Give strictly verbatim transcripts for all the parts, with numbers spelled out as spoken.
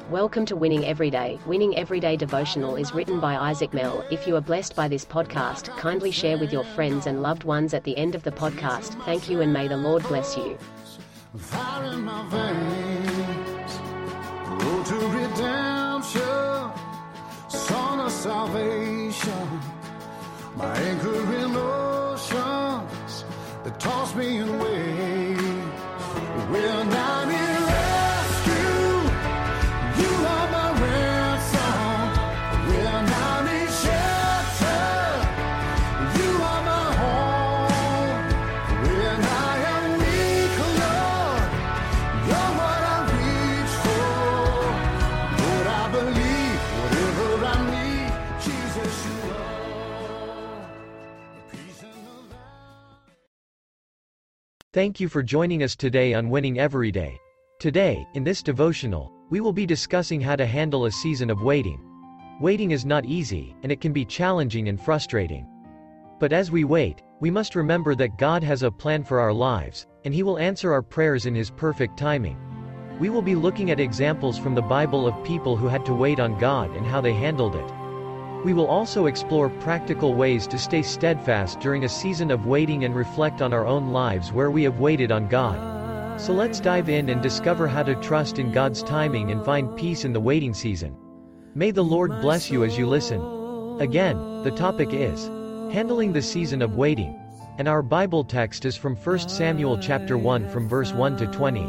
Welcome to Winning Everyday. Winning Everyday devotional is written by Isaac Mell. If you are blessed by this podcast, kindly share with your friends and loved ones at the end of the podcast. Thank you and may the Lord bless you. Fire in my veins, road to redemption, song of salvation, my anchor in oceans that toss me in waves. When I'm in rescue, you are my ransom. When I'm in shelter, you are my home. When I am weak, Lord, you're what I reach for. Lord, I believe whatever I need, Jesus, you are. Peace in the valley. Thank you for joining us today on Winning Everyday. Today, in this devotional, we will be discussing how to handle a season of waiting. Waiting is not easy, and it can be challenging and frustrating. But as we wait, we must remember that God has a plan for our lives, and He will answer our prayers in His perfect timing. We will be looking at examples from the Bible of people who had to wait on God and how they handled it. We will also explore practical ways to stay steadfast during a season of waiting and reflect on our own lives where we have waited on God. So let's dive in and discover how to trust in God's timing and find peace in the waiting season. May the Lord bless you as you listen. Again, the topic is handling the season of waiting, and our Bible text is from First Samuel chapter one from verse one to twenty.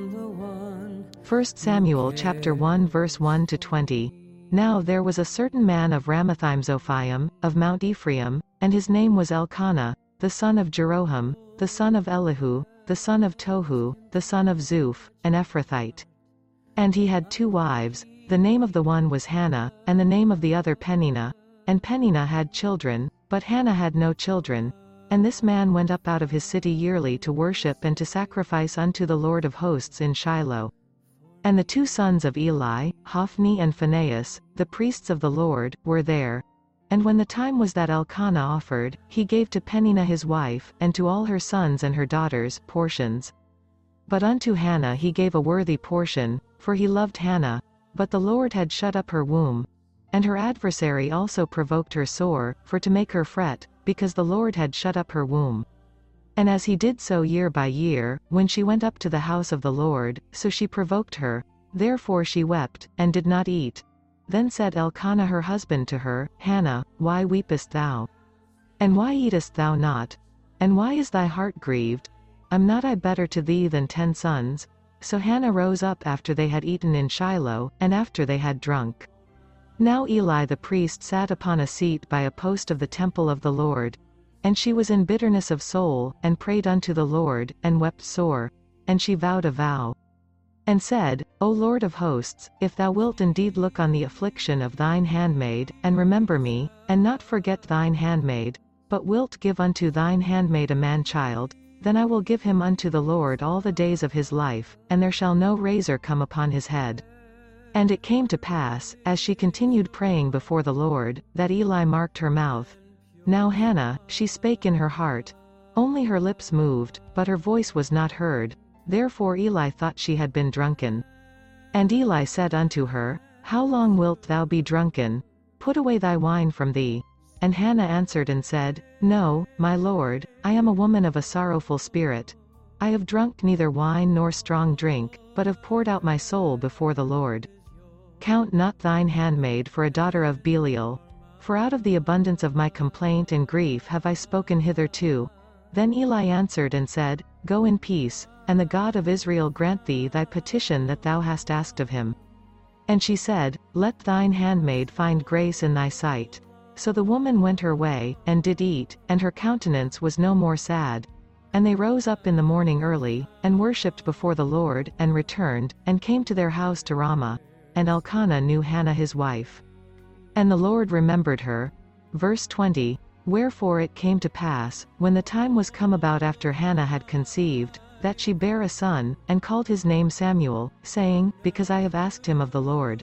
First Samuel chapter one verse one to twenty. Now there was a certain man of Ramathaim-Zophim, of Mount Ephraim, and his name was Elkanah, the son of Jeroham, the son of Elihu, the son of Tohu, the son of Zuph, an Ephrathite. And he had two wives, the name of the one was Hannah, and the name of the other Peninnah. And Peninnah had children, but Hannah had no children. And this man went up out of his city yearly to worship and to sacrifice unto the Lord of hosts in Shiloh. And the two sons of Eli, Hophni and Phinehas, the priests of the Lord, were there. And when the time was that Elkanah offered, he gave to Peninnah his wife, and to all her sons and her daughters, portions. But unto Hannah he gave a worthy portion, for he loved Hannah, but the Lord had shut up her womb. And her adversary also provoked her sore, for to make her fret, because the Lord had shut up her womb. And as he did so year by year, when she went up to the house of the Lord, so she provoked her. Therefore she wept, and did not eat. Then said Elkanah her husband to her, Hannah, why weepest thou? And why eatest thou not? And why is thy heart grieved? Am not I better to thee than ten sons? So Hannah rose up after they had eaten in Shiloh, and after they had drunk. Now Eli the priest sat upon a seat by a post of the temple of the Lord. And she was in bitterness of soul, and prayed unto the Lord, and wept sore. And she vowed a vow, and said, O Lord of hosts, if thou wilt indeed look on the affliction of thine handmaid, and remember me, and not forget thine handmaid, but wilt give unto thine handmaid a man-child, then I will give him unto the Lord all the days of his life, and there shall no razor come upon his head. And it came to pass, as she continued praying before the Lord, that Eli marked her mouth. Now Hannah, she spake in her heart. Only her lips moved, but her voice was not heard. Therefore Eli thought she had been drunken. And Eli said unto her, How long wilt thou be drunken? Put away thy wine from thee. And Hannah answered and said, No, my lord, I am a woman of a sorrowful spirit. I have drunk neither wine nor strong drink, but have poured out my soul before the Lord. Count not thine handmaid for a daughter of Belial. For out of the abundance of my complaint and grief have I spoken hitherto. Then Eli answered and said, Go in peace, and the God of Israel grant thee thy petition that thou hast asked of him. And she said, Let thine handmaid find grace in thy sight. So the woman went her way, and did eat, and her countenance was no more sad. And they rose up in the morning early, and worshipped before the Lord, and returned, and came to their house to Ramah. And Elkanah knew Hannah his wife. And the Lord remembered her. Verse twenty. Wherefore it came to pass, when the time was come about after Hannah had conceived, that she bare a son, and called his name Samuel, saying, Because I have asked him of the Lord.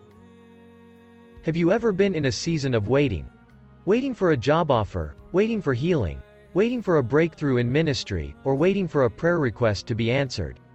Have you ever been in a season of waiting? Waiting for a job offer, waiting for healing, waiting for a breakthrough in ministry, or waiting for a prayer request to be answered.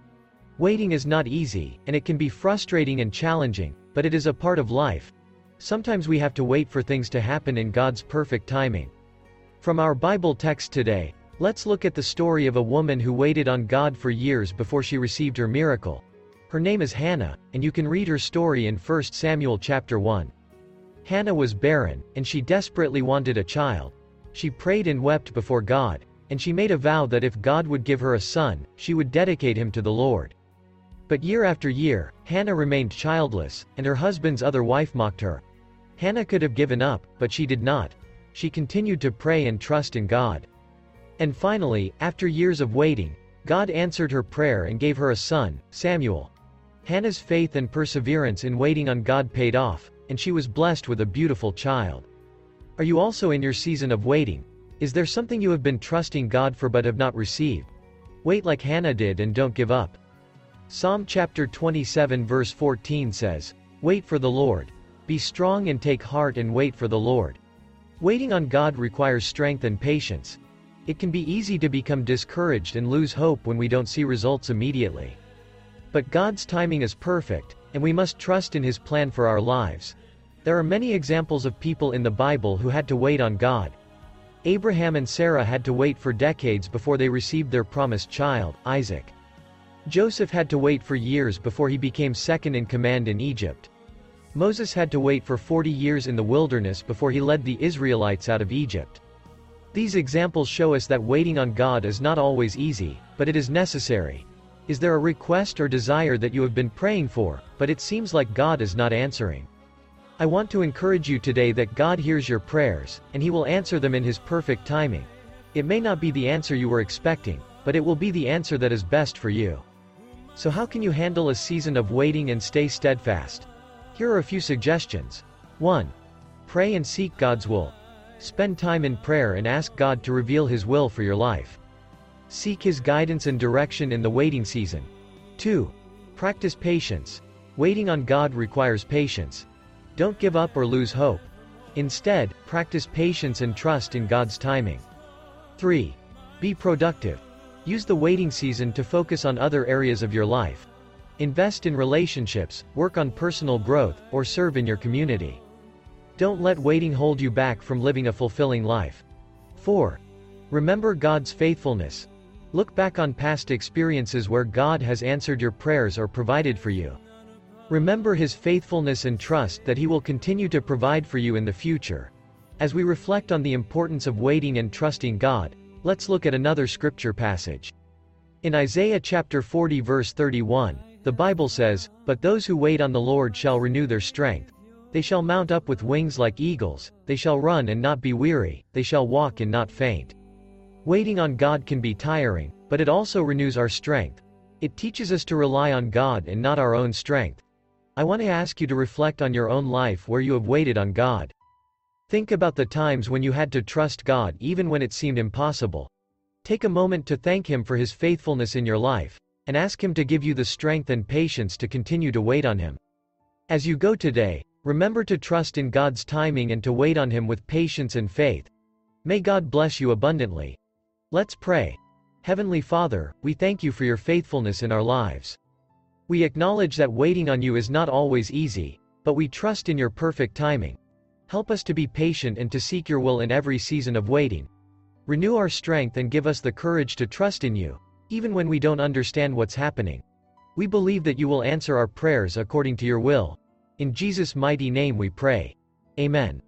Waiting is not easy, and it can be frustrating and challenging, but it is a part of life. Sometimes we have to wait for things to happen in God's perfect timing. From our Bible text today, let's look at the story of a woman who waited on God for years before she received her miracle. Her name is Hannah, and you can read her story in First Samuel chapter one. Hannah was barren, and she desperately wanted a child. She prayed and wept before God, and she made a vow that if God would give her a son, she would dedicate him to the Lord. But year after year, Hannah remained childless, and her husband's other wife mocked her. Hannah could have given up, but she did not. She continued to pray and trust in God. And finally, after years of waiting, God answered her prayer and gave her a son, Samuel. Hannah's faith and perseverance in waiting on God paid off, and she was blessed with a beautiful child. Are you also in your season of waiting? Is there something you have been trusting God for but have not received? Wait like Hannah did and don't give up. Psalm chapter twenty-seven verse fourteen says, "Wait for the Lord. Be strong and take heart and wait for the Lord." Waiting on God requires strength and patience. It can be easy to become discouraged and lose hope when we don't see results immediately. But God's timing is perfect, and we must trust in His plan for our lives. There are many examples of people in the Bible who had to wait on God. Abraham and Sarah had to wait for decades before they received their promised child, Isaac. Joseph had to wait for years before he became second in command in Egypt. Moses had to wait for forty years in the wilderness before he led the Israelites out of Egypt. These examples show us that waiting on God is not always easy, but it is necessary. Is there a request or desire that you have been praying for, but it seems like God is not answering? I want to encourage you today that God hears your prayers, and He will answer them in His perfect timing. It may not be the answer you were expecting, but it will be the answer that is best for you. So how can you handle a season of waiting and stay steadfast? Here are a few suggestions. one. Pray and seek God's will. Spend time in prayer and ask God to reveal His will for your life. Seek His guidance and direction in the waiting season. two. Practice patience. Waiting on God requires patience. Don't give up or lose hope. Instead, practice patience and trust in God's timing. three. Be productive. Use the waiting season to focus on other areas of your life. Invest in relationships, work on personal growth, or serve in your community. Don't let waiting hold you back from living a fulfilling life. four. Remember God's faithfulness. Look back on past experiences where God has answered your prayers or provided for you. Remember His faithfulness and trust that He will continue to provide for you in the future. As we reflect on the importance of waiting and trusting God, let's look at another scripture passage. In Isaiah chapter forty verse thirty-one, the Bible says, "But those who wait on the Lord shall renew their strength. They shall mount up with wings like eagles, they shall run and not be weary, they shall walk and not faint." Waiting on God can be tiring, but it also renews our strength. It teaches us to rely on God and not our own strength. I want to ask you to reflect on your own life where you have waited on God. Think about the times when you had to trust God even when it seemed impossible. Take a moment to thank Him for His faithfulness in your life, and ask Him to give you the strength and patience to continue to wait on Him. As you go today, remember to trust in God's timing and to wait on Him with patience and faith. May God bless you abundantly. Let's pray. Heavenly Father, we thank You for Your faithfulness in our lives. We acknowledge that waiting on You is not always easy, but we trust in Your perfect timing. Help us to be patient and to seek Your will in every season of waiting. Renew our strength and give us the courage to trust in You, even when we don't understand what's happening. We believe that You will answer our prayers according to Your will. In Jesus' mighty name we pray. Amen.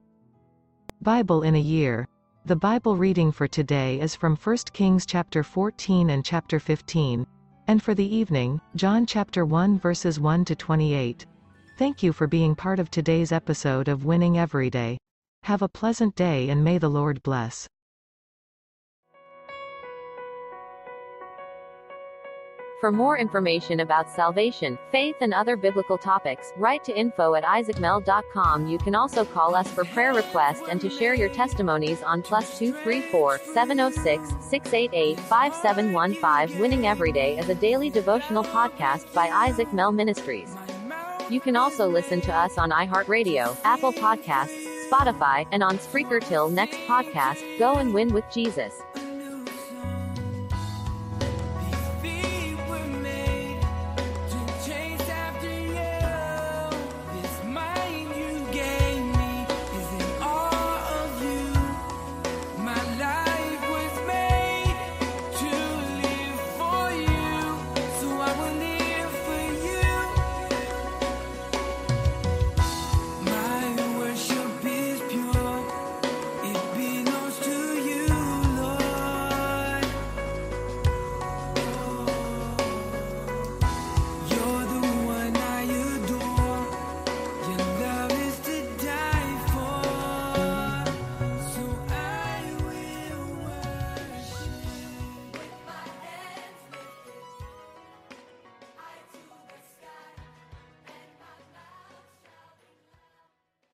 Bible in a year. The Bible reading for today is from First Kings chapter fourteen and chapter fifteen. And for the evening, John chapter one verses one to twenty-eight. Thank you for being part of today's episode of Winning Everyday. Have a pleasant day and may the Lord bless. For more information about salvation, faith and other biblical topics, write to info at isaac mel dot com. You can also call us for prayer requests and to share your testimonies on plus two three four, seven oh six, six eight eight, five seven one five. Winning Everyday is a daily devotional podcast by Isaac Mel Ministries. You can also listen to us on iHeartRadio, Apple Podcasts, Spotify, and on Spreaker. Till next podcast, go and win with Jesus.